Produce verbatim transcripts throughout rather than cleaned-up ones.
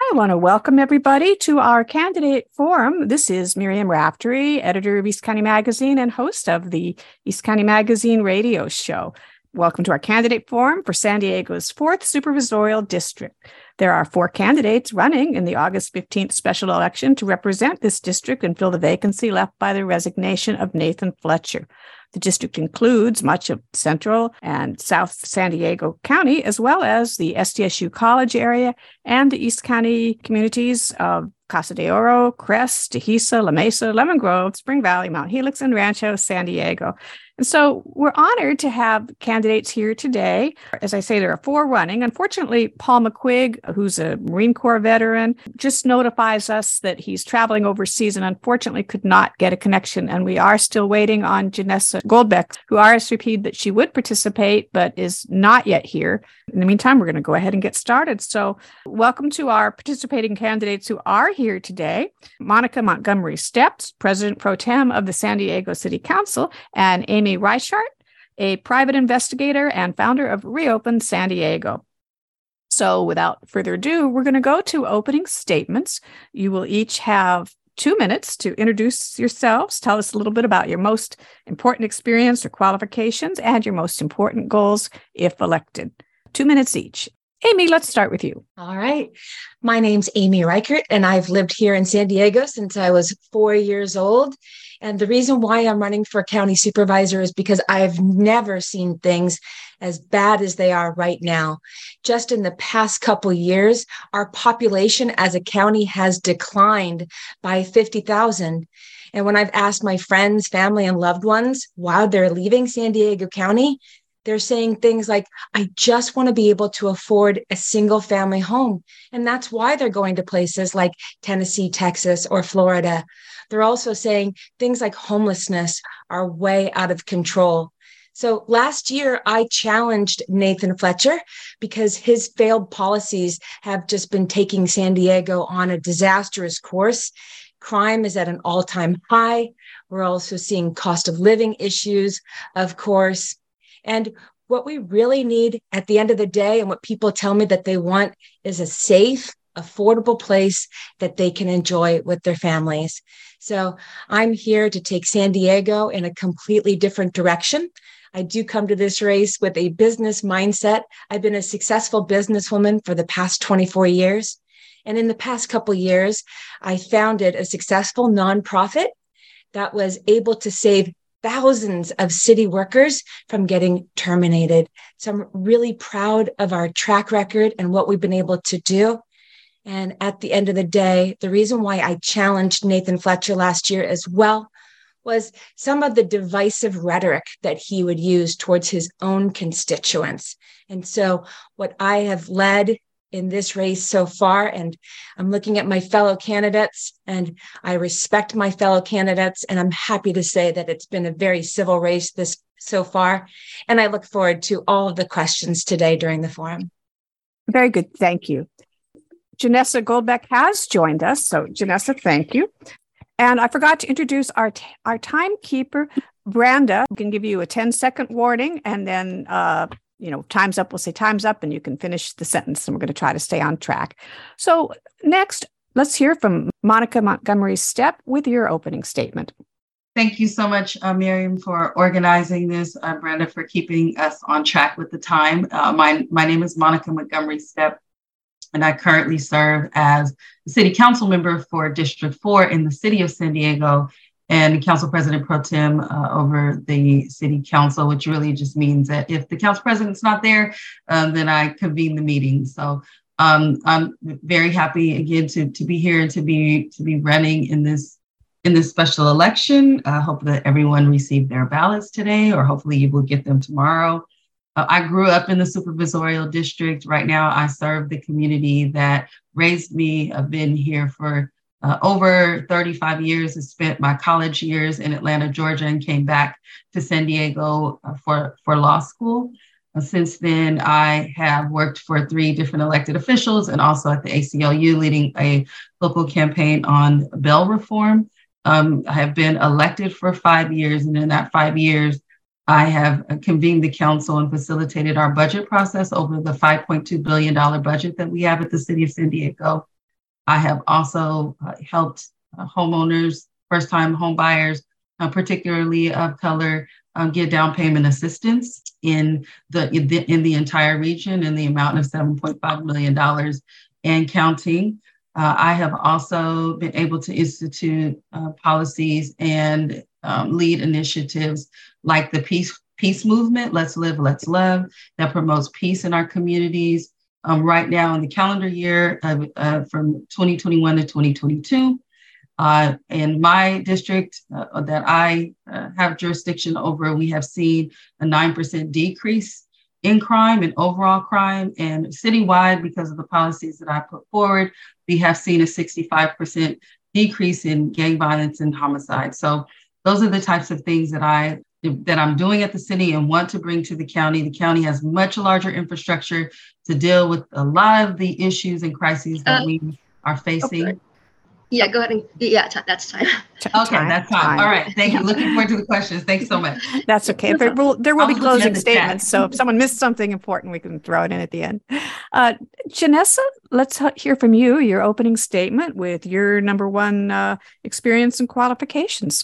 I want to welcome everybody to our candidate forum. This is Miriam Raftery, editor of East County Magazine and host of the East County Magazine radio show. Welcome to our candidate forum for San Diego's fourth supervisorial district. There are four candidates running in the August fifteenth special election to represent this district and fill the vacancy left by the resignation of Nathan Fletcher. The district includes much of Central and South San Diego County, as well as the S D S U College area and the East County communities of Casa de Oro, Crest, Tehisa, La Mesa, Lemon Grove, Spring Valley, Mount Helix, and Rancho San Diego. And so we're honored to have candidates here today. As I say, there are four running. Unfortunately, Paul McQuigg, who's a Marine Corps veteran, just notifies us that he's traveling overseas and unfortunately could not get a connection. And we are still waiting on Janessa Goldbeck, who R S V P'd that she would participate, but is not yet here. In the meantime, we're going to go ahead and get started. So welcome to our participating candidates who are here today. Monica Montgomery Steps, President Pro Tem of the San Diego City Council, and Amy Reichart, a private investigator and founder of Reopen San Diego. So without further ado, we're going to go to opening statements. You will each have two minutes to introduce yourselves, tell us a little bit about your most important experience or qualifications, and your most important goals if elected. Two minutes each. Amy, let's start with you. All right. My name's Amy Reichert, and I've lived here in San Diego since I was four years old. And the reason why I'm running for county supervisor is because I've never seen things as bad as they are right now. Just in the past couple years, our population as a county has declined by fifty thousand. And when I've asked my friends, family, and loved ones why they're leaving San Diego County, they're saying things like, I just want to be able to afford a single family home. And that's why they're going to places like Tennessee, Texas, or Florida. They're also saying things like homelessness are way out of control. So last year, I challenged Nathan Fletcher because his failed policies have just been taking San Diego on a disastrous course. Crime is at an all-time high. We're also seeing cost of living issues, of course. And what we really need at the end of the day, and what people tell me that they want, is a safe, affordable place that they can enjoy with their families. So I'm here to take San Diego in a completely different direction. I do come to this race with a business mindset. I've been a successful businesswoman for the past twenty-four years. And in the past couple of years, I founded a successful nonprofit that was able to save thousands of city workers from getting terminated. So I'm really proud of our track record and what we've been able to do. And at the end of the day, the reason why I challenged Nathan Fletcher last year as well was some of the divisive rhetoric that he would use towards his own constituents. And so what I have led in this race so far, and I'm looking at my fellow candidates, and I respect my fellow candidates, and I'm happy to say that it's been a very civil race this so far. And I look forward to all of the questions today during the forum. Very good. Thank you. Janessa Goldbeck has joined us. So Janessa, thank you. And I forgot to introduce our, t- our timekeeper, Branda. We can give you a ten second warning, and then uh, you know, time's up, we'll say time's up, and you can finish the sentence, and we're going to try to stay on track. So next, let's hear from Monica Montgomery Stepp with your opening statement. Thank you so much, uh, Miriam, for organizing this, uh, Brenda, for keeping us on track with the time. Uh, my, my name is Monica Montgomery Stepp, and I currently serve as the City Council member for District four in the City of San Diego, and Council President Pro Tem uh, over the City Council, which really just means that if the Council President's not there, um, then I convene the meeting. So um, I'm very happy again to, to be here and to be to be running in this in this special election. I hope that everyone received their ballots today, or hopefully you will get them tomorrow. Uh, I grew up in the supervisorial district. Right now, I serve the community that raised me. I've been here for Uh, over thirty-five years. I spent my college years in Atlanta, Georgia, and came back to San Diego uh, for, for law school. Uh, since then, I have worked for three different elected officials and also at the A C L U, leading a local campaign on bail reform. Um, I have been elected for five years, and in that five years, I have convened the council and facilitated our budget process over the five point two billion dollars budget that we have at the City of San Diego. I have also uh, helped uh, homeowners, first-time home buyers, uh, particularly of color, um, get down payment assistance in the, in the in the entire region in the amount of seven point five million dollars and counting. Uh, I have also been able to institute uh, policies and um, lead initiatives like the Peace Peace Movement, Let's Live, Let's Love, that promotes peace in our communities. Um, right now in the calendar year uh, uh, from twenty twenty-one to twenty twenty-two, uh, in my district uh, that I uh, have jurisdiction over, we have seen a nine percent decrease in crime and overall crime. And citywide, because of the policies that I put forward, we have seen a sixty-five percent decrease in gang violence and homicide. So those are the types of things that I that I'm doing at the city and want to bring to the county. The county has much larger infrastructure to deal with a lot of the issues and crises that uh, we are facing. Okay. Yeah, go ahead and yeah, t- that's time. Okay, time, that's time. time. All right, thank you. Looking forward to the questions. Thanks so much. That's okay. There will, there will be closing statements, so if someone missed something important, we can throw it in at the end. Uh, Janessa, let's hear from you, your opening statement with your number one uh, experience and qualifications.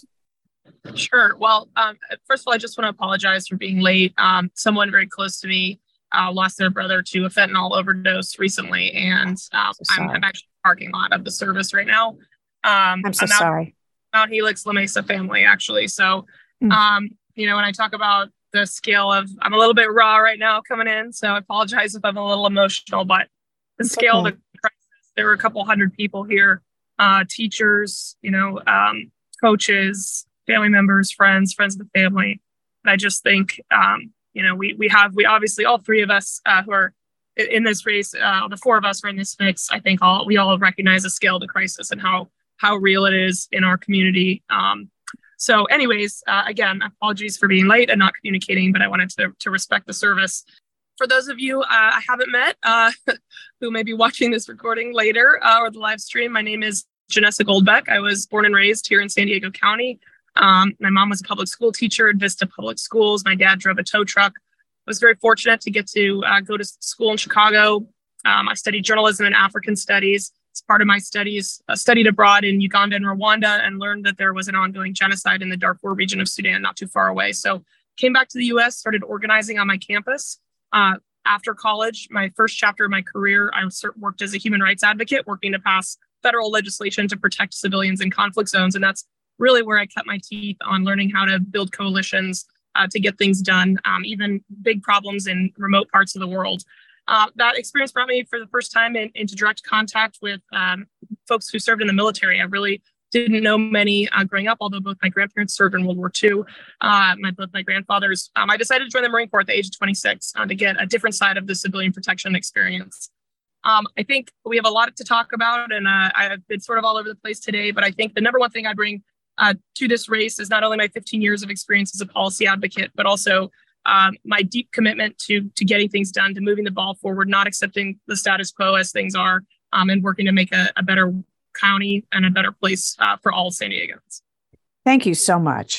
Sure. Well, um, first of all, I just want to apologize for being late. Um, someone very close to me uh, lost their brother to a fentanyl overdose recently, and um, so I'm, I'm actually in the parking lot of the service right now. Um, I'm so I'm out, sorry. Mount Helix, La Mesa family, actually. So, mm. um, you know, when I talk about the scale of, I'm a little bit raw right now coming in, so I apologize if I'm a little emotional, but the it's scale okay. of the crisis, there were a couple hundred people here, uh, teachers, you know, um, coaches, family members, friends, friends of the family. And I just think, um, you know, we we have, we obviously, all three of us uh, who are in this race, uh, the four of us are in this mix. I think all we all recognize the scale of the crisis and how how real it is in our community. Um, so anyways, uh, again, apologies for being late and not communicating, but I wanted to, to respect the service. For those of you uh, I haven't met, uh, who may be watching this recording later uh, or the live stream, my name is Janessa Goldbeck. I was born and raised here in San Diego County. Um, my mom was a public school teacher at Vista Public Schools. My dad drove a tow truck. I was very fortunate to get to uh, go to school in Chicago. Um, I studied journalism and African studies. As part of my studies, I studied abroad in Uganda and Rwanda and learned that there was an ongoing genocide in the Darfur region of Sudan, not too far away. So came back to the U S, started organizing on my campus. Uh, after college, my first chapter of my career, I worked as a human rights advocate, working to pass federal legislation to protect civilians in conflict zones. And that's really where I cut my teeth on learning how to build coalitions uh, to get things done, um, even big problems in remote parts of the world. Uh, that experience brought me for the first time in, into direct contact with um, folks who served in the military. I really didn't know many uh, growing up, although both my grandparents served in World War Two. Uh, my, both my grandfathers. Um, I decided to join the Marine Corps at the age of twenty-six uh, to get a different side of the civilian protection experience. Um, I think we have a lot to talk about, and uh, I've been sort of all over the place today, but I think the number one thing I bring uh, to this race is not only my fifteen years of experience as a policy advocate, but also um, my deep commitment to, to getting things done, to moving the ball forward, not accepting the status quo as things are, um, and working to make a, a better county and a better place uh, for all San Diegans. Thank you so much.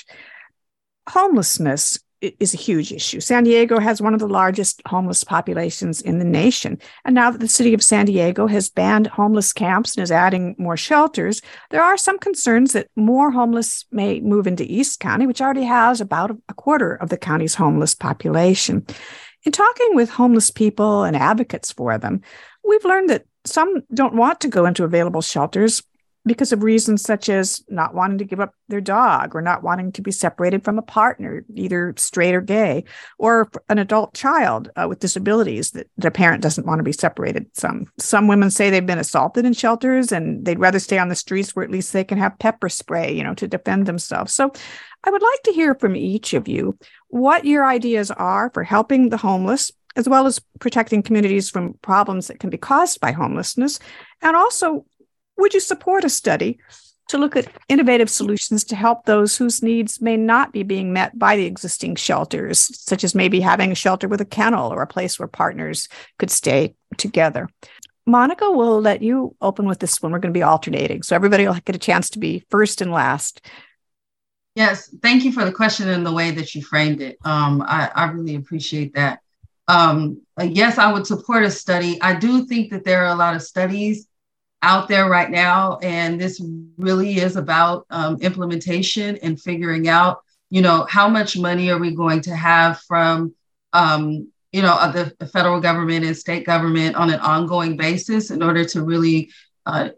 Homelessness is a huge issue. San Diego has one of the largest homeless populations in the nation. And now that the city of San Diego has banned homeless camps and is adding more shelters, there are some concerns that more homeless may move into East County, which already has about a quarter of the county's homeless population. In talking with homeless people and advocates for them, we've learned that some don't want to go into available shelters because of reasons such as not wanting to give up their dog or not wanting to be separated from a partner, either straight or gay, or an adult child uh, with disabilities that their parent doesn't want to be separated. Some some women say they've been assaulted in shelters and they'd rather stay on the streets where at least they can have pepper spray, you know, to defend themselves. So I would like to hear from each of you what your ideas are for helping the homeless, as well as protecting communities from problems that can be caused by homelessness. And also, would you support a study to look at innovative solutions to help those whose needs may not be being met by the existing shelters, such as maybe having a shelter with a kennel or a place where partners could stay together? Monica, we'll let you open with this one. We're going to be alternating, so everybody will get a chance to be first and last. Yes, thank you for the question and the way that you framed it. Um, I, I really appreciate that. Um, yes, I would support a study. I do think that there are a lot of studies out there right now. And this really is about um, implementation and figuring out, you know, how much money are we going to have from, um, you know, the, the federal government and state government on an ongoing basis in order to really uh,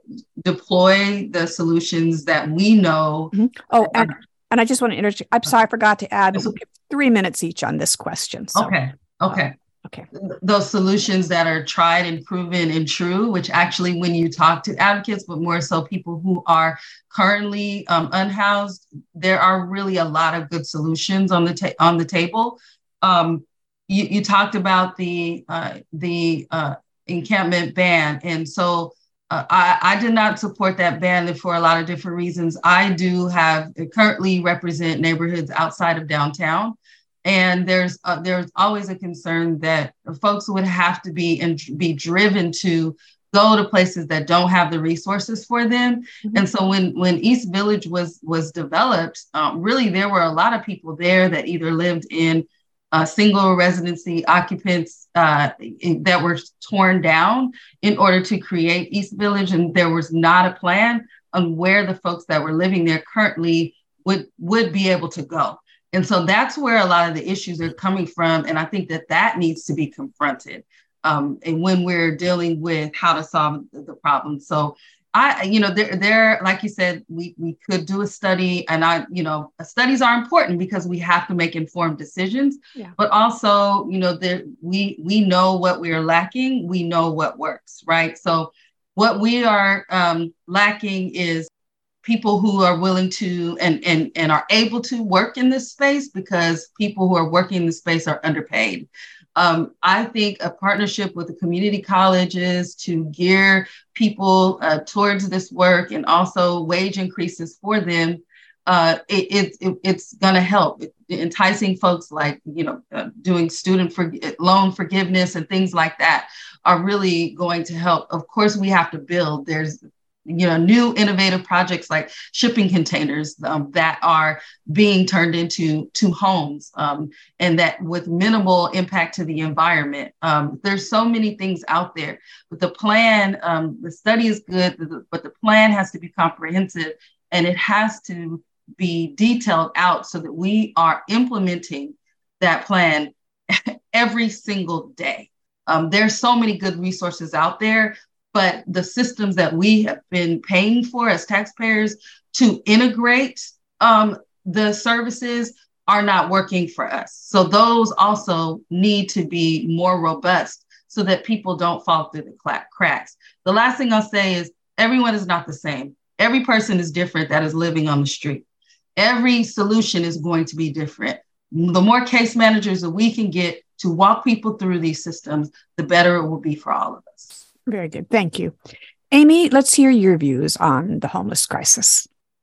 deploy the solutions that we know. Mm-hmm. Oh, and, and I just want to interject. I'm sorry, I forgot to add three minutes each on this question. So. Okay. Okay. Okay. Those solutions that are tried and proven and true, which actually when you talk to advocates, but more so people who are currently um, unhoused, there are really a lot of good solutions on the ta- on the table. Um, you, you talked about the uh, the uh, encampment ban, and so uh, I, I did not support that ban for a lot of different reasons. I do have currently represent neighborhoods outside of downtown. And there's uh, there's always a concern that folks would have to be and be driven to go to places that don't have the resources for them. Mm-hmm. And so when when East Village was was developed, um, really there were a lot of people there that either lived in uh, single residency occupants uh, in, that were torn down in order to create East Village, and there was not a plan on where the folks that were living there currently would would be able to go. And so that's where a lot of the issues are coming from. And I think that that needs to be confronted. Um, and when we're dealing with how to solve the problem. So I, you know, there, there, like you said, we, we could do a study, and I, you know, studies are important because we have to make informed decisions, yeah. But also, you know, there, we, we know what we are lacking. We know what works, right? So what we are um, lacking is people who are willing to and, and, and are able to work in this space, because people who are working in this space are underpaid. Um, I think a partnership with the community colleges to gear people uh, towards this work, and also wage increases for them, uh, it, it, it, it's going to help. It, enticing folks like, you know, uh, doing student for, loan forgiveness and things like that are really going to help. Of course, we have to build. There's you know, new innovative projects like shipping containers um, that are being turned into to homes, um, and that with minimal impact to the environment. Um, there's so many things out there, but the plan, um, the study is good, but the plan has to be comprehensive, and it has to be detailed out so that we are implementing that plan every single day. Um, there's so many good resources out there, but the systems that we have been paying for as taxpayers to integrate um, the services are not working for us. So those also need to be more robust so that people don't fall through the cracks. The last thing I'll say is everyone is not the same. Every person is different that is living on the street. Every solution is going to be different. The more case managers that we can get to walk people through these systems, the better it will be for all of us. Very good. Thank you. Amy, let's hear your views on the homeless crisis.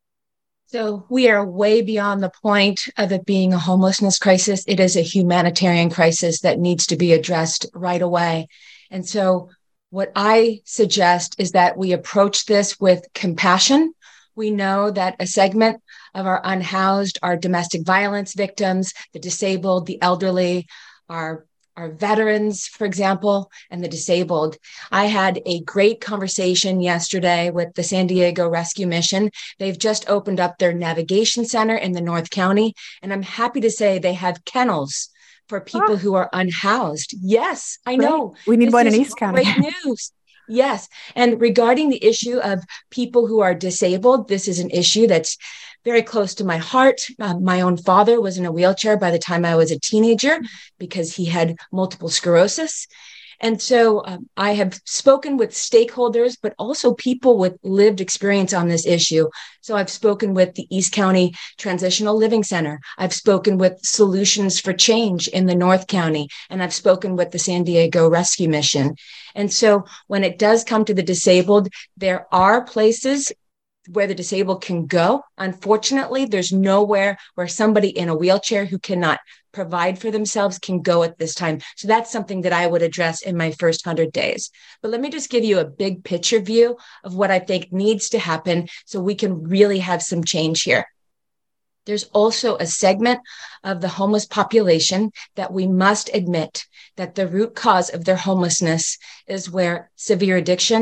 So we are way beyond the point of it being a homelessness crisis. It is a humanitarian crisis that needs to be addressed right away. And so what I suggest is that we approach this with compassion. We know that a segment of our unhoused are domestic violence victims, the disabled, the elderly, our our veterans, for example, and the disabled. I had a great conversation yesterday with the San Diego Rescue Mission. They've just opened up their navigation center in the North County, and I'm happy to say they have kennels for people oh. who are unhoused. Yes, I know. Right. We need this one in East County. Great news. Yes. And regarding the issue of people who are disabled, this is an issue that's very close to my heart. Uh, my own father was in a wheelchair by the time I was a teenager because he had multiple sclerosis. And so um, I have spoken with stakeholders, but also people with lived experience on this issue. So I've spoken with the East County Transitional Living Center. I've spoken with Solutions for Change in the North County, and I've spoken with the San Diego Rescue Mission. And so when it does come to the disabled, there are places where the disabled can go. Unfortunately, there's nowhere where somebody in a wheelchair who cannot provide for themselves can go at this time. So that's something that I would address in my first one hundred days. But let me just give you a big picture view of what I think needs to happen so we can really have some change here. There's also a segment of the homeless population that we must admit that the root cause of their homelessness is where severe addiction,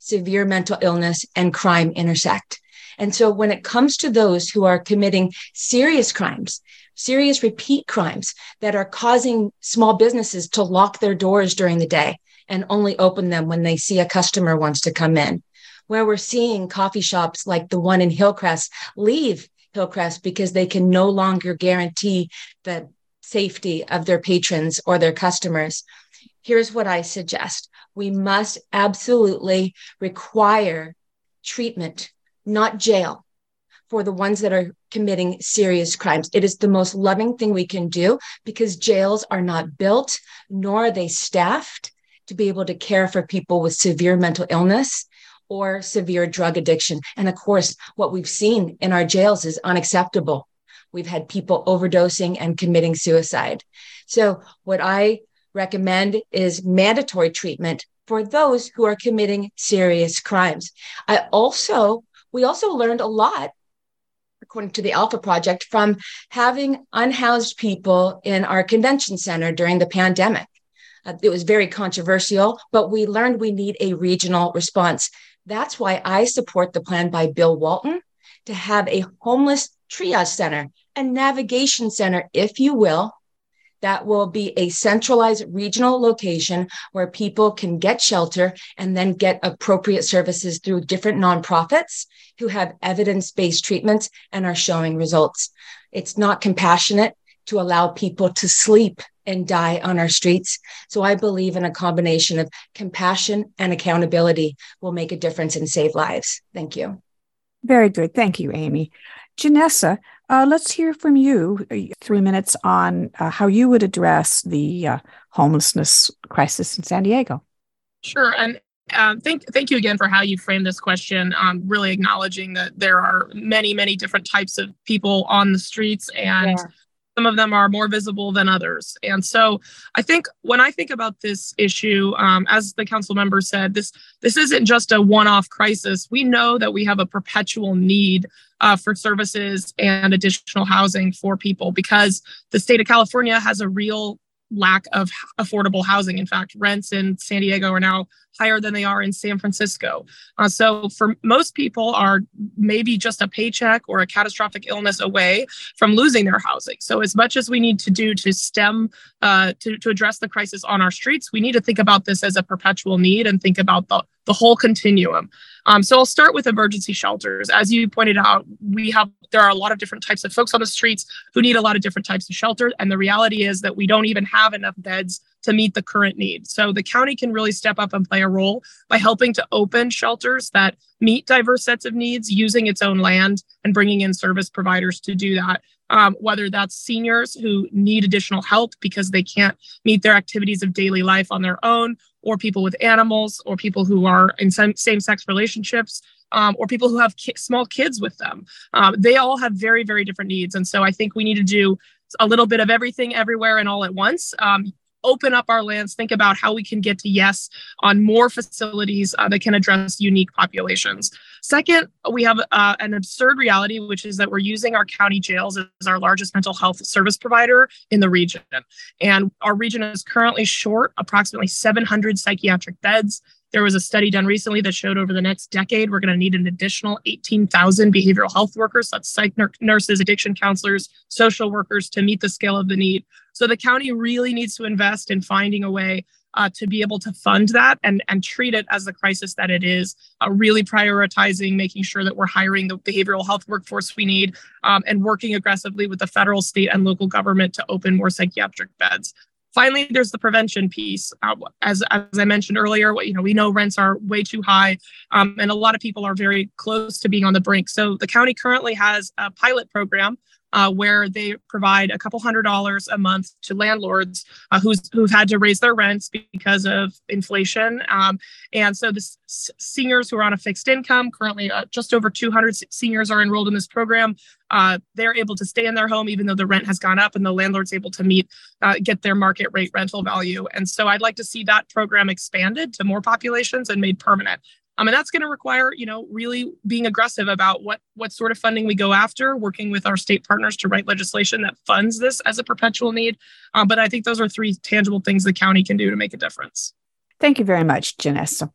severe mental illness and crime intersect. And so when it comes to those who are committing serious crimes, serious repeat crimes that are causing small businesses to lock their doors during the day and only open them when they see a customer wants to come in, where we're seeing coffee shops like the one in Hillcrest leave Hillcrest because they can no longer guarantee the safety of their patrons or their customers. Here's what I suggest. We must absolutely require treatment, not jail, for the ones that are committing serious crimes. It is the most loving thing we can do because jails are not built, nor are they staffed to be able to care for people with severe mental illness or severe drug addiction. And of course, what we've seen in our jails is unacceptable. We've had people overdosing and committing suicide. So what I recommend is mandatory treatment for those who are committing serious crimes. I also, we also learned a lot, according to the Alpha Project, from having unhoused people in our convention center during the pandemic. Uh, it was very controversial, but we learned we need a regional response. That's why I support the plan by Bill Walton to have a homeless triage center, a navigation center, if you will, that will be a centralized regional location where people can get shelter and then get appropriate services through different nonprofits who have evidence-based treatments and are showing results. It's not compassionate to allow people to sleep and die on our streets. So I believe in a combination of compassion and accountability will make a difference and save lives. Thank you. Very good. Thank you, Amy. Janessa, uh, let's hear from you, three minutes on uh, how you would address the uh, homelessness crisis in San Diego. Sure. And um, thank, thank you again for how you framed this question, um, really acknowledging that there are many, many different types of people on the streets, and yeah. Some of them are more visible than others. And so I think when I think about this issue, um, as the council member said, this this isn't just a one-off crisis. We know that we have a perpetual need uh, for services and additional housing for people because the state of California has a real lack of affordable housing. In fact, rents in San Diego are now higher than they are in San Francisco. Uh, so for most people are maybe just a paycheck or a catastrophic illness away from losing their housing. So as much as we need to do to stem, uh, to, to address the crisis on our streets, we need to think about this as a perpetual need and think about the, the whole continuum. Um, so I'll start with emergency shelters. As you pointed out, we have there are a lot of different types of folks on the streets who need a lot of different types of shelter. And the reality is that we don't even have enough beds to meet the current need. So the county can really step up and play a role by helping to open shelters that meet diverse sets of needs, using its own land and bringing in service providers to do that. Um, whether that's seniors who need additional help because they can't meet their activities of daily life on their own, or people with animals, or people who are in some same-sex relationships, um, or people who have ki- small kids with them. Um, they all have very, very different needs. And so I think we need to do a little bit of everything, everywhere, and all at once. Um, open up our lands, think about how we can get to yes on more facilities uh, that can address unique populations. Second, we have uh, an absurd reality, which is that we're using our county jails as our largest mental health service provider in the region. And our region is currently short approximately seven hundred psychiatric beds. There was a study done recently that showed over the next decade, we're going to need an additional eighteen thousand behavioral health workers, that's psych nurses, addiction counselors, social workers, to meet the scale of the need. So the county really needs to invest in finding a way uh, to be able to fund that and, and treat it as the crisis that it is, uh, really prioritizing making sure that we're hiring the behavioral health workforce we need, um, and working aggressively with the federal, state, and local government to open more psychiatric beds. Finally, there's the prevention piece. Uh, as, as I mentioned earlier, you know, we know rents are way too high, um, and a lot of people are very close to being on the brink. So the county currently has a pilot program uh, where they provide a couple hundred dollars a month to landlords uh, who's, who've had to raise their rents because of inflation. Um, and so the s- seniors who are on a fixed income, currently uh, just over two hundred seniors are enrolled in this program. Uh, they're able to stay in their home even though the rent has gone up, and the landlord's able to meet, uh, get their market rate rental value. And so I'd like to see that program expanded to more populations and made permanent. Um, and that's going to require, you know, really being aggressive about what, what sort of funding we go after, working with our state partners to write legislation that funds this as a perpetual need. Um, but I think those are three tangible things the county can do to make a difference. Thank you very much, Janessa.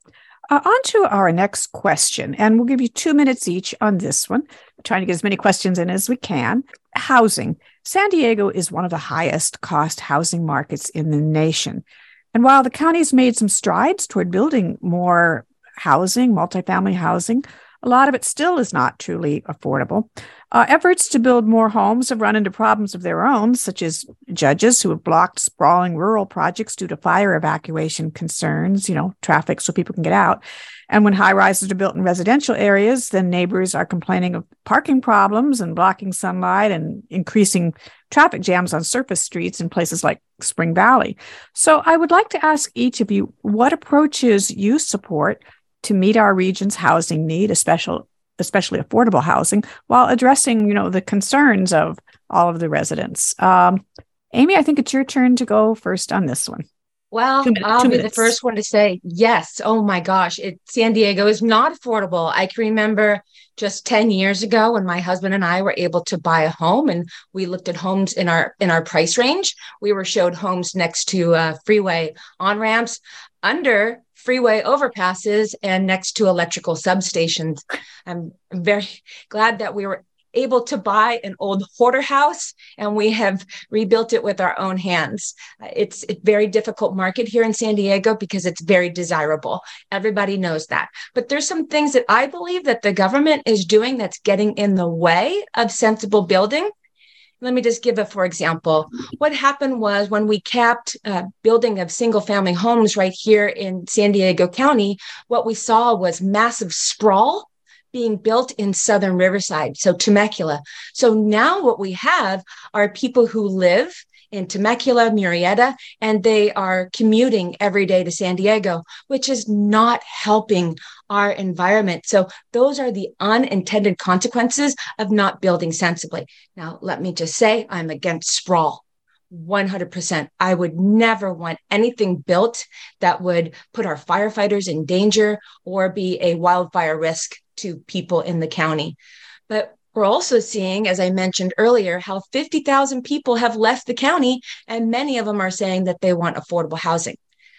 Uh, on to our next question, and we'll give you two minutes each on this one. We're trying to get as many questions in as we can. Housing. San Diego is one of the highest cost housing markets in the nation. And while the county's made some strides toward building more housing, multifamily housing, a lot of it still is not truly affordable. Uh, efforts to build more homes have run into problems of their own, such as judges who have blocked sprawling rural projects due to fire evacuation concerns, you know, traffic so people can get out. And when high rises are built in residential areas, then neighbors are complaining of parking problems and blocking sunlight and increasing traffic jams on surface streets in places like Spring Valley. So I would like to ask each of you what approaches you support to meet our region's housing need, especially especially affordable housing, while addressing, you know, the concerns of all of the residents. Um, Amy, I think it's your turn to go first on this one. Well, Two minutes, I'll two be minutes. the first one to say yes. Oh my gosh, it, San Diego is not affordable. I can remember just ten years ago when my husband and I were able to buy a home, and we looked at homes in our in our price range. We were showed homes next to uh, freeway on-ramps, under freeway overpasses, and next to electrical substations. I'm very glad that we were able to buy an old hoarder house, and we have rebuilt it with our own hands. It's a very difficult market here in San Diego because it's very desirable. Everybody knows that. But there's some things that I believe that the government is doing that's getting in the way of sensible building. Let me just give a, for example, what happened was when we capped uh, building of single family homes right here in San Diego County, what we saw was massive sprawl being built in Southern Riverside, so Temecula. So now what we have are people who live in Temecula, Murrieta, and they are commuting every day to San Diego, which is not helping our environment. So those are the unintended consequences of not building sensibly. Now, let me just say, I'm against sprawl. one hundred percent. I would never want anything built that would put our firefighters in danger or be a wildfire risk to people in the county. But we're also seeing, as I mentioned earlier, how fifty thousand people have left the county, and many of them are saying that they want affordable housing.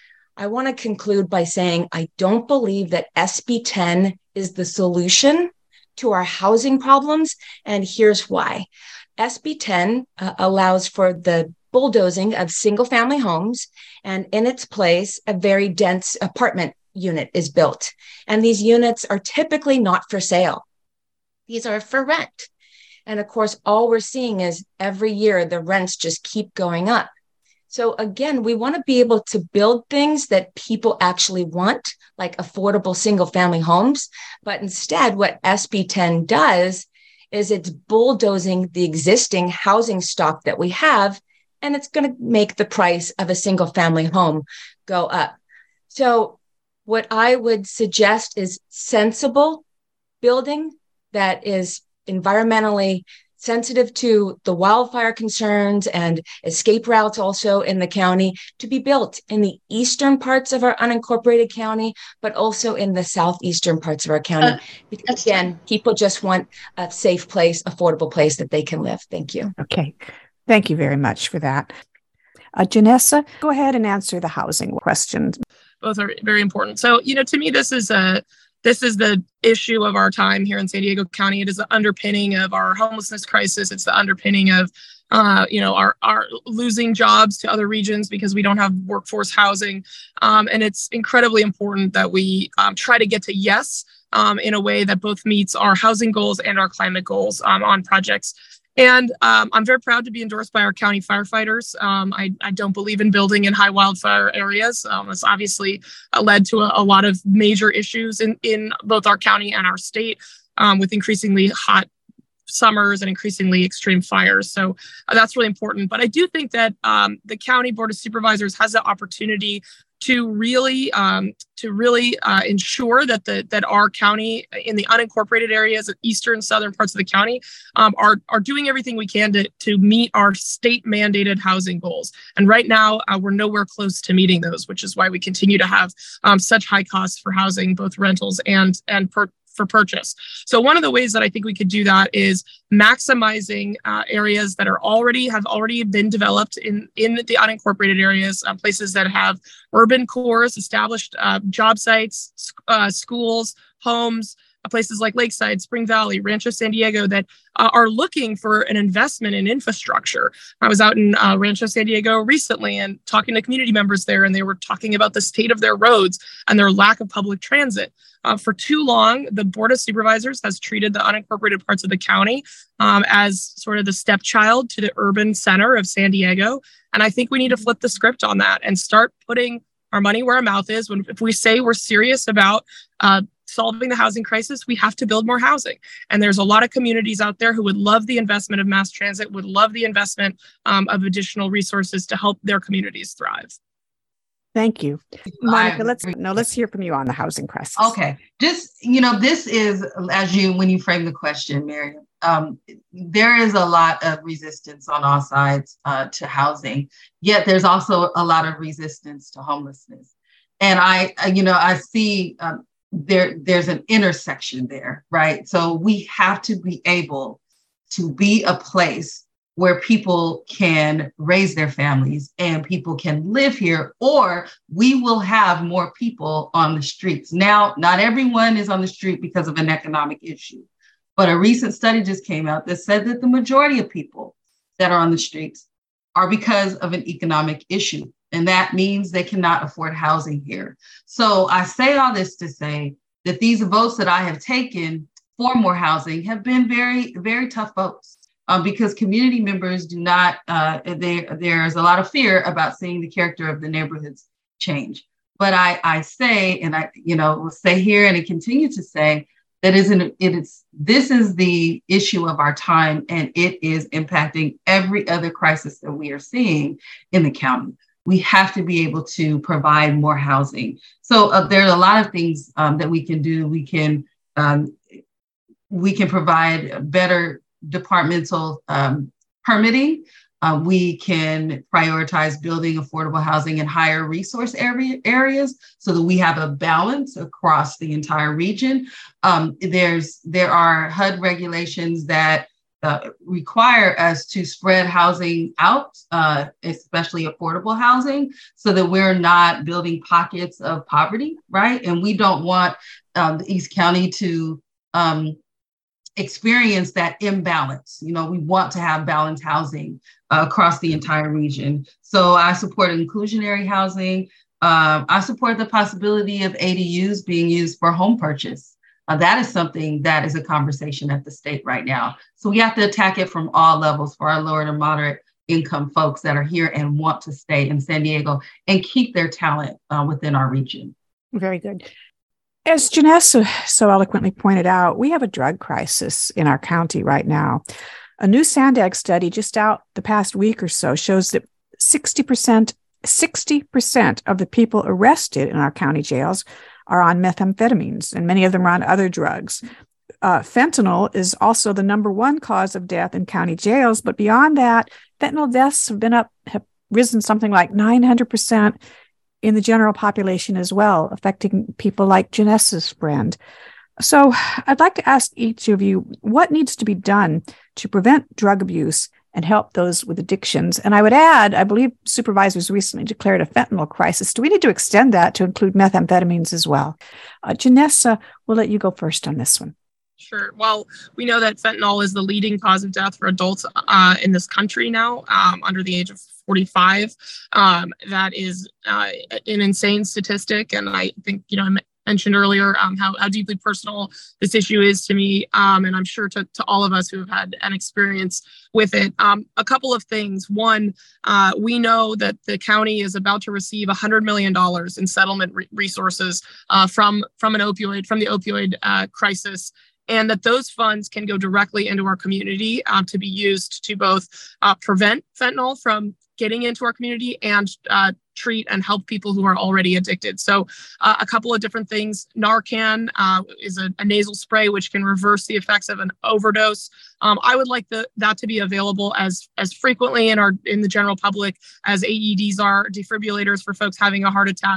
I want to conclude by saying I don't believe that S B ten is the solution to our housing problems, and here's why. S B ten uh, allows for the bulldozing of single-family homes, and in its place, a very dense apartment unit is built. And these units are typically not for sale. These are for rent. And of course, all we're seeing is every year the rents just keep going up. So again, we want to be able to build things that people actually want, like affordable single-family homes. But instead, what S B ten does is it's bulldozing the existing housing stock that we have, and it's going to make the price of a single-family home go up. So what I would suggest is sensible building that is environmentally sensitive to the wildfire concerns and escape routes also in the county, to be built in the eastern parts of our unincorporated county, but also in the southeastern parts of our county. Uh, because again, people just want a safe place, affordable place that they can live. Thank you. Okay. Thank you very much for that. Uh, Janessa, go ahead and answer the housing question. Both are very important. So, you know, to me, this is a This is the issue of our time here in San Diego County. It is the underpinning of our homelessness crisis. It's the underpinning of, uh, you know, our, our losing jobs to other regions because we don't have workforce housing. Um, and it's incredibly important that we um, try to get to yes um, in a way that both meets our housing goals and our climate goals um, on projects. And um, I'm very proud to be endorsed by our county firefighters. Um, I, I don't believe in building in high wildfire areas. Um, it's obviously uh, led to a, a lot of major issues in, in both our county and our state um, with increasingly hot summers and increasingly extreme fires. So uh, that's really important. But I do think that um, the County Board of Supervisors has the opportunity to really um, to really uh, ensure that the that our county in the unincorporated areas, eastern, southern parts of the county, um, are are doing everything we can to to meet our state mandated housing goals. And right now, uh, we're nowhere close to meeting those, which is why we continue to have um, such high costs for housing, both rentals and and per for purchase. So one of the ways that I think we could do that is maximizing uh, areas that are already have already been developed in, in the unincorporated areas, uh, places that have urban cores, established uh, job sites, uh, schools, homes, places like Lakeside, Spring Valley, Rancho San Diego that uh, are looking for an investment in infrastructure. I was out in uh, Rancho San Diego recently and talking to community members there, and they were talking about the state of their roads and their lack of public transit. Uh, for too long, the Board of Supervisors has treated the unincorporated parts of the county um, as sort of the stepchild to the urban center of San Diego. And I think we need to flip the script on that and start putting our money where our mouth is. When, if we say we're serious about uh, solving the housing crisis, we have to build more housing. And there's a lot of communities out there who would love the investment of mass transit, would love the investment um, of additional resources to help their communities thrive. Thank you. Monica, let's no, let's hear from you on the housing crisis. Okay. Just, you know, this is, as you, when you frame the question, Miriam, um, there is a lot of resistance on all sides uh, to housing, yet there's also a lot of resistance to homelessness. And I, you know, I see um, there, there's an intersection there, right? So we have to be able to be a place where people can raise their families and people can live here, or we will have more people on the streets. Now, not everyone is on the street because of an economic issue, but a recent study just came out that said that the majority of people that are on the streets are because of an economic issue. And that means they cannot afford housing here. So I say all this to say that these votes that I have taken for more housing have been very, very tough votes um, because community members do not, uh, they, there's a lot of fear about seeing the character of the neighborhoods change. But I, I say, and I, you know, will say here and I continue to say that isn't, it is, this is the issue of our time, and it is impacting every other crisis that we are seeing in the county. We have to be able to provide more housing. So uh, there are a lot of things um, that we can do. We can um, we can provide better departmental um, permitting. Uh, we can prioritize building affordable housing in higher resource area, areas so that we have a balance across the entire region. Um, there's there are H U D regulations that Uh, require us to spread housing out, uh, especially affordable housing, so that we're not building pockets of poverty, right? And we don't want um, the East County to um, experience that imbalance. You know, we want to have balanced housing uh, across the entire region. So I support inclusionary housing. Uh, I support the possibility of A D Us being used for home purchase. Uh, that is something that is a conversation at the state right now. So we have to attack it from all levels for our lower to moderate income folks that are here and want to stay in San Diego and keep their talent uh, within our region. Very good. As Janessa so eloquently pointed out, we have a drug crisis in our county right now. A new Sandag study just out the past week or so shows that sixty percent, sixty percent of the people arrested in our county jails are on methamphetamines, and many of them are on other drugs. Uh, fentanyl is also the number one cause of death in county jails, but beyond that, fentanyl deaths have been up, have risen something like nine hundred percent in the general population as well, affecting people like Janessa's friend. So I'd like to ask each of you, what needs to be done to prevent drug abuse and help those with addictions? And I would add, I believe supervisors recently declared a fentanyl crisis. Do we need to extend that to include methamphetamines as well? Uh, Janessa, we'll let you go first on this one. Sure. Well, we know that fentanyl is the leading cause of death for adults uh, in this country now, um, under the age of forty-five. Um, that is uh, an insane statistic. And I think, you know, I mentioned earlier um, how, how deeply personal this issue is to me. Um, and I'm sure to, to all of us who have had an experience with it. Um, a couple of things. One, uh, we know that the county is about to receive one hundred million dollars in settlement re- resources uh, from, from an opioid, from the opioid uh, crisis. And that those funds can go directly into our community um, to be used to both uh, prevent fentanyl from getting into our community and uh, treat and help people who are already addicted. So uh, a couple of different things. Narcan uh, is a, a nasal spray which can reverse the effects of an overdose. Um, I would like the, that to be available as, as frequently in our in the general public as A E Ds are, defibrillators for folks having a heart attack.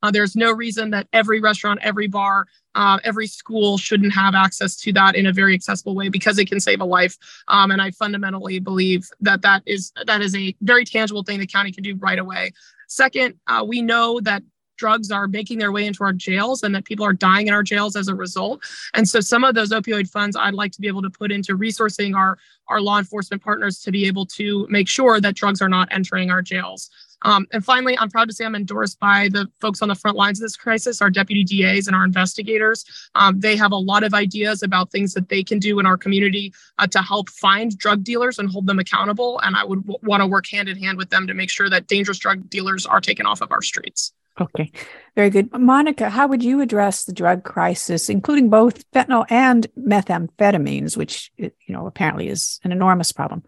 Uh, there's no reason that every restaurant, every bar, uh, every school shouldn't have access to that in a very accessible way because it can save a life. Um, and I fundamentally believe that that is that is a very tangible thing the county can do right away. Second, uh, we know that drugs are making their way into our jails and that people are dying in our jails as a result. And so some of those opioid funds I'd like to be able to put into resourcing our, our law enforcement partners to be able to make sure that drugs are not entering our jails. Um, and finally, I'm proud to say I'm endorsed by the folks on the front lines of this crisis, our deputy D As and our investigators. Um, they have a lot of ideas about things that they can do in our community uh, to help find drug dealers and hold them accountable. And I would w- want to work hand in hand with them to make sure that dangerous drug dealers are taken off of our streets. Okay, very good. Monica, how would you address the drug crisis, including both fentanyl and methamphetamines, which, you know, apparently is an enormous problem?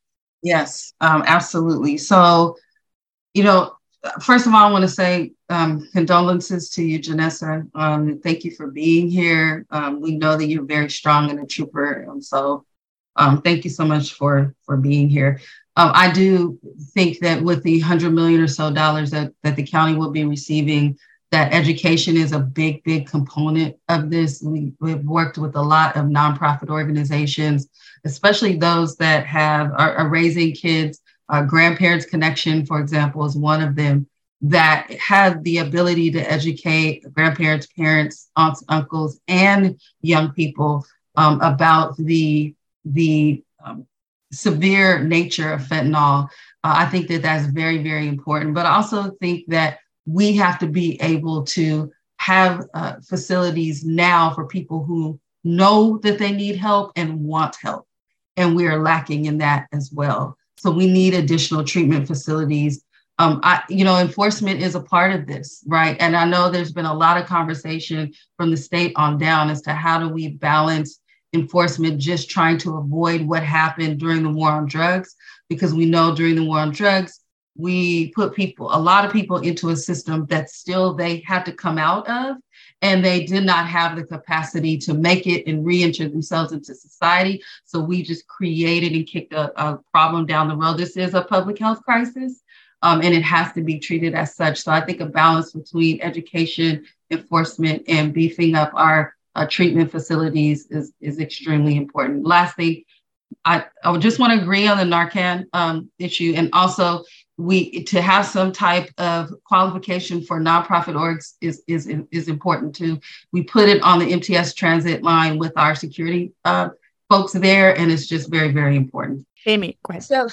Yes, um, absolutely. So, you know, first of all, I want to say um, condolences to you, Janessa. Um, thank you for being here. Um, we know that you're very strong and a trooper. Um, so um, thank you so much for, for being here. Um, I do think that with the one hundred million or so dollars that, that the county will be receiving, that education is a big, big component of this. We, we've worked with a lot of nonprofit organizations, especially those that have are, are raising kids. Uh, Grandparents Connection, for example, is one of them that have the ability to educate grandparents, parents, aunts, uncles, and young people um, about the, the um, severe nature of fentanyl. Uh, I think that that's very, very important. But I also think that we have to be able to have uh, facilities now for people who know that they need help and want help. And we are lacking in that as well. So we need additional treatment facilities. Um, I, you know, enforcement is a part of this, right? And I know there's been a lot of conversation from the state on down as to how do we balance enforcement, just trying to avoid what happened during the war on drugs, because we know during the war on drugs, we put people, a lot of people into a system that still they had to come out of, and they did not have the capacity to make it and re-enter themselves into society. So we just created and kicked a, a problem down the road. This is a public health crisis, um, and it has to be treated as such. So I think a balance between education, enforcement, and beefing up our Uh, treatment facilities is, is extremely important. Last thing, I, I would just want to agree on the Narcan um, issue. And also we to have some type of qualification for nonprofit orgs is, is, is important too. We put it on the M T S transit line with our security uh, folks there, and it's just very, very important. Amy, go ahead. So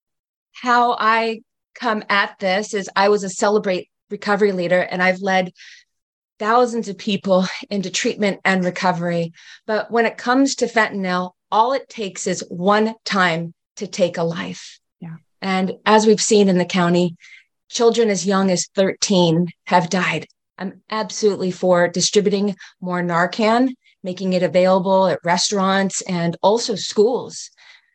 how I come at this is I was a Celebrate recovery leader, and I've led thousands of people into treatment and recovery. But when it comes to fentanyl, all it takes is one time to take a life. Yeah. And as we've seen in the county, children as young as thirteen have died. I'm absolutely for distributing more Narcan, making it available at restaurants and also schools.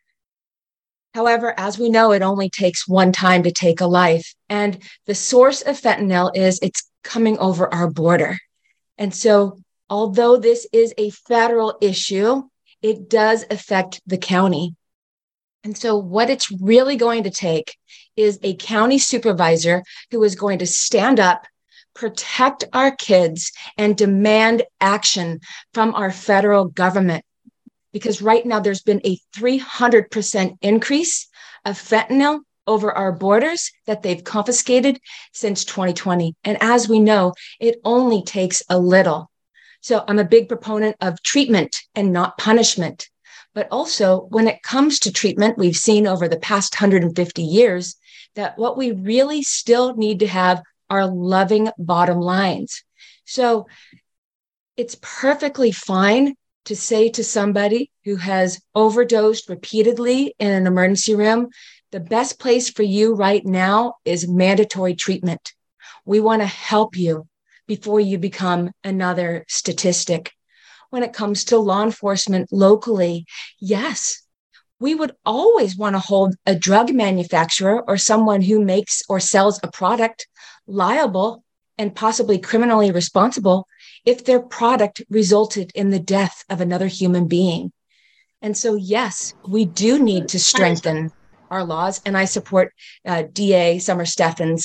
However, as we know, it only takes one time to take a life. And the source of fentanyl is it's coming over our border. And so, although this is a federal issue, it does affect the county. And so what it's really going to take is a county supervisor who is going to stand up, protect our kids, and demand action from our federal government. Because right now there's been a three hundred percent increase of fentanyl over our borders that they've confiscated since twenty twenty. And as we know, it only takes a little. So I'm a big proponent of treatment and not punishment. But also when it comes to treatment, we've seen over the past one hundred fifty years that what we really still need to have are loving bottom lines. So it's perfectly fine to say to somebody who has overdosed repeatedly in an emergency room, the best place for you right now is mandatory treatment. We want to help you before you become another statistic. When it comes to law enforcement locally, yes, we would always want to hold a drug manufacturer or someone who makes or sells a product liable and possibly criminally responsible if their product resulted in the death of another human being. And so, yes, we do need to strengthen our laws. And I support uh, D A Summer Steffen's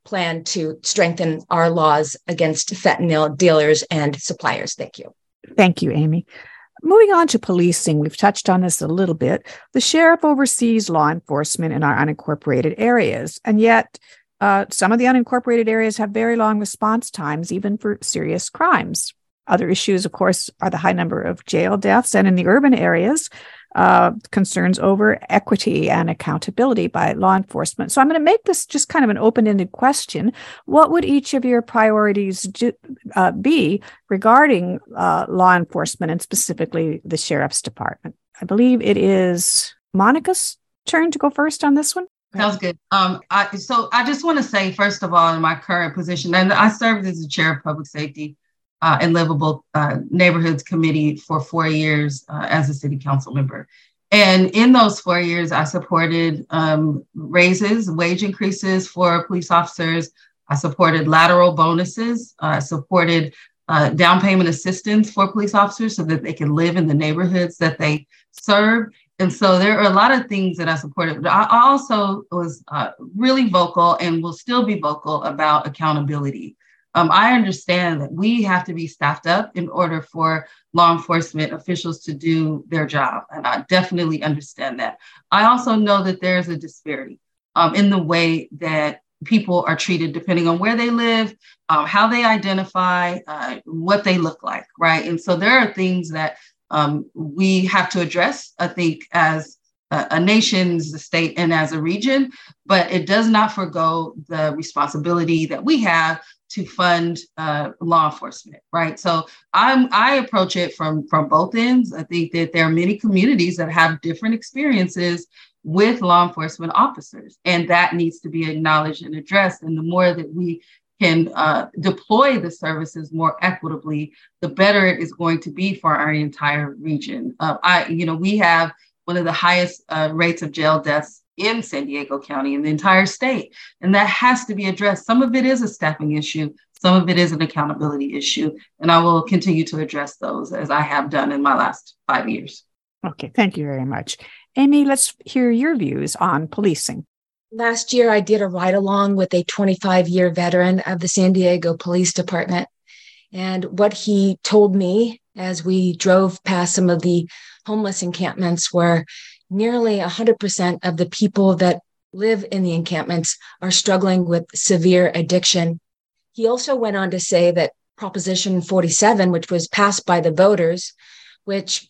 plan to strengthen our laws against fentanyl dealers and suppliers. Thank you. Thank you, Amy. Moving on to policing, we've touched on this a little bit. The sheriff oversees law enforcement in our unincorporated areas, and yet uh, some of the unincorporated areas have very long response times, even for serious crimes. Other issues, of course, are the high number of jail deaths, and in the urban areas, uh, concerns over equity and accountability by law enforcement. So I'm going to make this just kind of an open-ended question. What would each of your priorities do, uh, be regarding uh, law enforcement and specifically the sheriff's department? I believe it is Monica's turn to go first on this one. Sounds good. Um, I, so I just want to say, first of all, in my current position, and I served as the chair of public safety Uh, and Livable uh, Neighborhoods Committee for four years uh, as a city council member. And in those four years, I supported um, raises, wage increases for police officers. I supported lateral bonuses. I uh, supported uh, down payment assistance for police officers so that they can live in the neighborhoods that they serve. And so there are a lot of things that I supported. But I also was uh, really vocal and will still be vocal about accountability. Um, I understand that we have to be staffed up in order for law enforcement officials to do their job. And I definitely understand that. I also know that there's a disparity um, in the way that people are treated depending on where they live, um, how they identify, uh, what they look like, right? And so there are things that um, we have to address, I think, as a, a nation, as a state, and as a region, but it does not forgo the responsibility that we have to fund uh, law enforcement, right? So I'm, I approach it from, from both ends. I think that there are many communities that have different experiences with law enforcement officers, and that needs to be acknowledged and addressed. And the more that we can uh, deploy the services more equitably, the better it is going to be for our entire region. Uh, I, you know, we have one of the highest uh, rates of jail deaths in San Diego County, in the entire state. And that has to be addressed. Some of it is a staffing issue. Some of it is an accountability issue. And I will continue to address those as I have done in my last five years. Okay, thank you very much. Amy, let's hear your views on policing. Last year, I did a ride along with a twenty-five-year veteran of the San Diego Police Department. And what he told me as we drove past some of the homeless encampments were nearly one hundred percent of the people that live in the encampments are struggling with severe addiction. He also went on to say that Proposition forty-seven, which was passed by the voters, which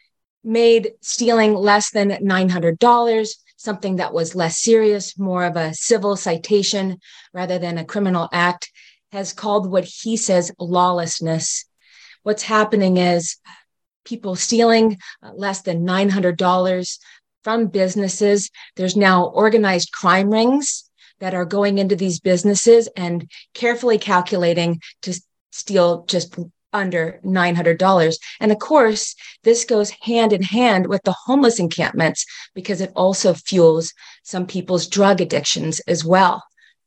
made stealing less than nine hundred dollars, something that was less serious, more of a civil citation rather than a criminal act, has called what he says lawlessness. What's happening is people stealing less than nine hundred dollars from businesses. There's now organized crime rings that are going into these businesses and carefully calculating to steal just under nine hundred dollars. And of course, this goes hand in hand with the homeless encampments because it also fuels some people's drug addictions as well.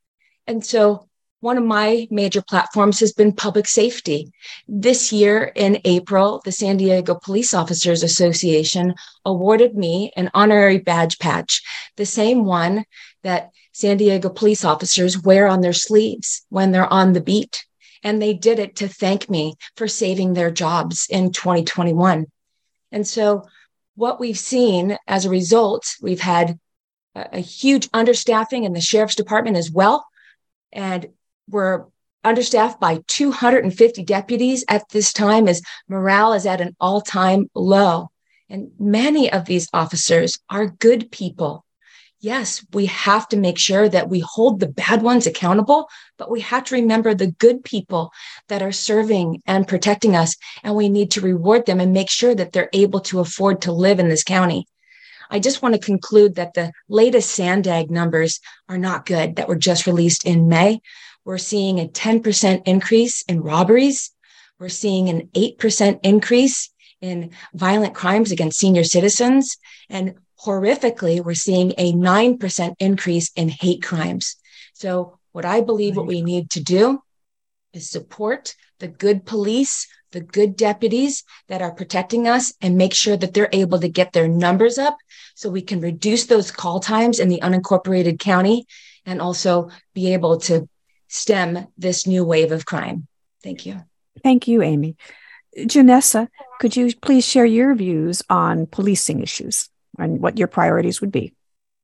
And so one of my major platforms has been public safety. This year in April, the San Diego Police Officers Association awarded me an honorary badge patch, the same one that San Diego police officers wear on their sleeves when they're on the beat. And they did it to thank me for saving their jobs in twenty twenty-one. And so what we've seen as a result, we've had a, a huge understaffing in the sheriff's department as well. And we're understaffed by two hundred fifty deputies at this time as morale is at an all-time low. And many of these officers are good people. Yes, we have to make sure that we hold the bad ones accountable, but we have to remember the good people that are serving and protecting us, and we need to reward them and make sure that they're able to afford to live in this county. I just want to conclude that the latest SANDAG numbers are not good that were just released in May. We're seeing a ten percent increase in robberies. We're seeing an eight percent increase in violent crimes against senior citizens. And horrifically, we're seeing a nine percent increase in hate crimes. So what I believe what we need to do is support the good police, the good deputies that are protecting us, and make sure that they're able to get their numbers up so we can reduce those call times in the unincorporated county and also be able to stem this new wave of crime. Thank you. Thank you, Amy. Janessa, could you please share your views on policing issues and what your priorities would be?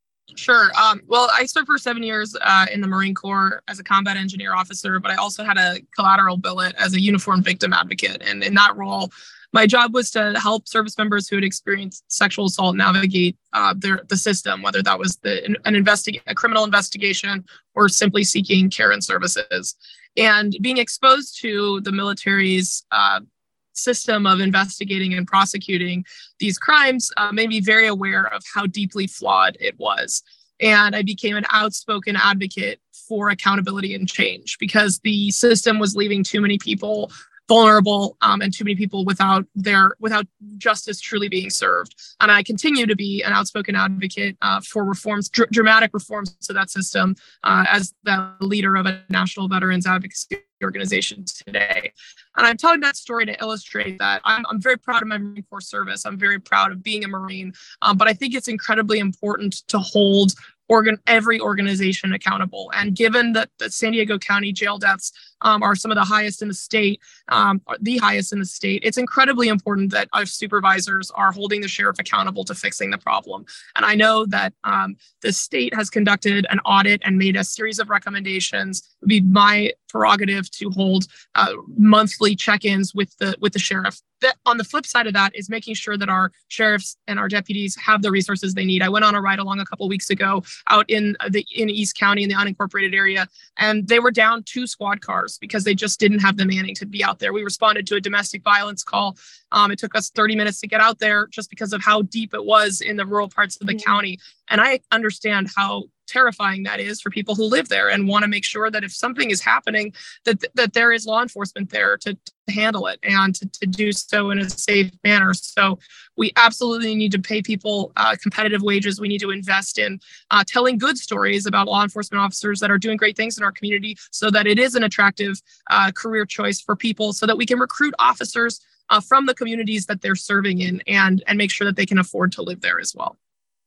Sure. Um, well, I served for seven years uh, in the Marine Corps as a combat engineer officer, but I also had a collateral billet as a uniformed victim advocate. And in that role, my job was to help service members who had experienced sexual assault navigate uh, their, the system, whether that was the, an investig- a criminal investigation or simply seeking care and services. And being exposed to the military's uh, system of investigating and prosecuting these crimes uh, made me very aware of how deeply flawed it was. And I became an outspoken advocate for accountability and change because the system was leaving too many people vulnerable um, and too many people without their without justice truly being served. And I continue to be an outspoken advocate uh, for reforms, dr- dramatic reforms to that system uh, as the leader of a national veterans advocacy organization today. And I'm telling that story to illustrate that I'm, I'm very proud of my Marine Corps service. I'm very proud of being a Marine, um, but I think it's incredibly important to hold organ every organization accountable. And given that the San Diego County jail deaths um, are some of the highest in the state, um, the highest in the state, it's incredibly important that our supervisors are holding the sheriff accountable to fixing the problem. And I know that um, the state has conducted an audit and made a series of recommendations. It would be my prerogative to hold uh, monthly check-ins with the with the sheriff. That, on the flip side of that is making sure that our sheriffs and our deputies have the resources they need. I went on a ride along a couple of weeks ago out in the in East County in the unincorporated area, and they were down two squad cars because they just didn't have the manning to be out there. We responded to a domestic violence call. Um, it took us thirty minutes to get out there just because of how deep it was in the rural parts of the mm-hmm. county. And I understand how terrifying that is for people who live there and want to make sure that if something is happening, that that there is law enforcement there to, to handle it and to, to do so in a safe manner. So we absolutely need to pay people uh, competitive wages. We need to invest in uh, telling good stories about law enforcement officers that are doing great things in our community so that it is an attractive uh, career choice for people so that we can recruit officers uh, from the communities that they're serving in and, and make sure that they can afford to live there as well.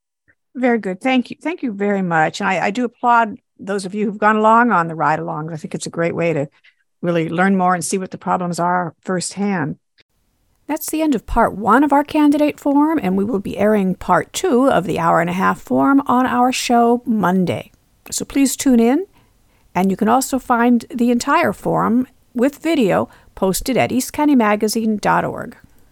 Very good. Thank you. Thank you very much. And I, I do applaud those of you who've gone along on the ride along. I think it's a great way to really learn more and see what the problems are firsthand. That's the end of part one of our candidate forum, and we will be airing part two of the hour and a half forum on our show Monday. So please tune in, and you can also find the entire forum with video posted at east county magazine dot org.